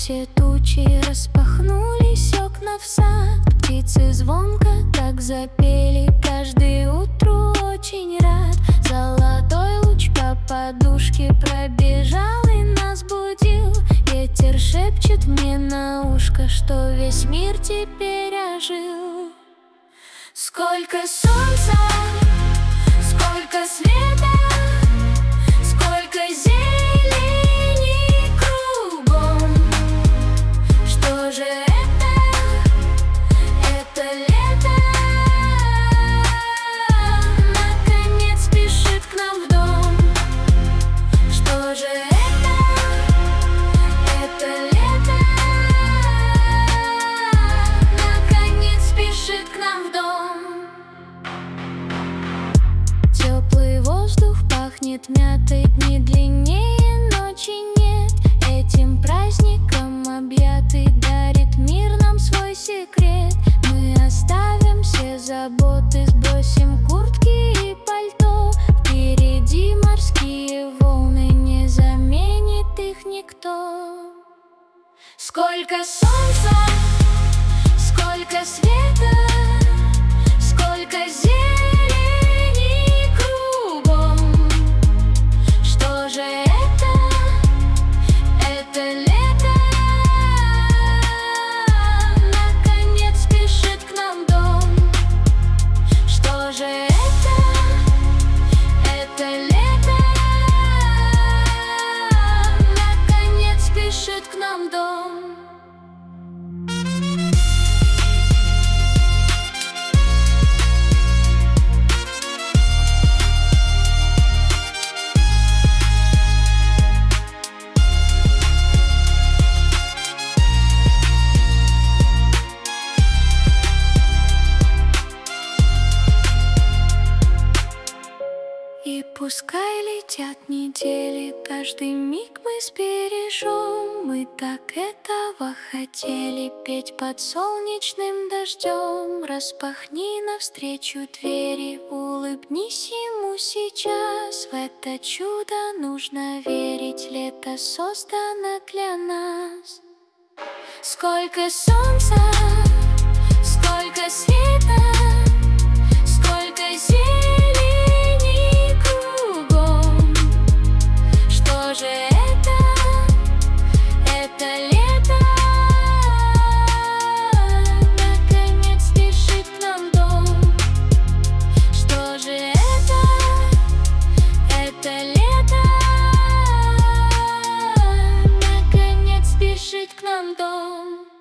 все тучи, распахнулись окна в сад. Птицы звонко так запели, каждый утру очень рад. Золотой луч по подушке пробежал и нас будил. Ветер шепчет мне на ушко, что весь мир теперь ожил. Сколько солнца, сколько света, сколько зелени кругом. Что же это? Это лето наконец спешит к нам в дом. Что же это? Это лето наконец спешит к нам в дом. Теплый воздух пахнет мятой, дни длиннее, ночи нет. Этим праздником объятый дарит мир нам свой секрет. Мы оставим все заботы, сбросим куртки и пальто. Впереди морские волны, не заменит их никто. Сколько солнца, сколько света, сколько зелени кругом. Что же это? Это лето наконец спешит к нам в дом. Что же это? Это лето наконец спешит к нам в дом. И пускай летят недели, каждый миг мы сбережем. Мы так этого хотели, петь под солнечным дождем. Распахни навстречу двери, улыбнись ему сейчас. В это чудо нужно верить, лето создано для нас. Сколько солнца, сколько света, сколько зелени кругом. Что же это? Это лето наконец спешит к нам в дом. Что же это? Это лето наконец спешит к нам в дом.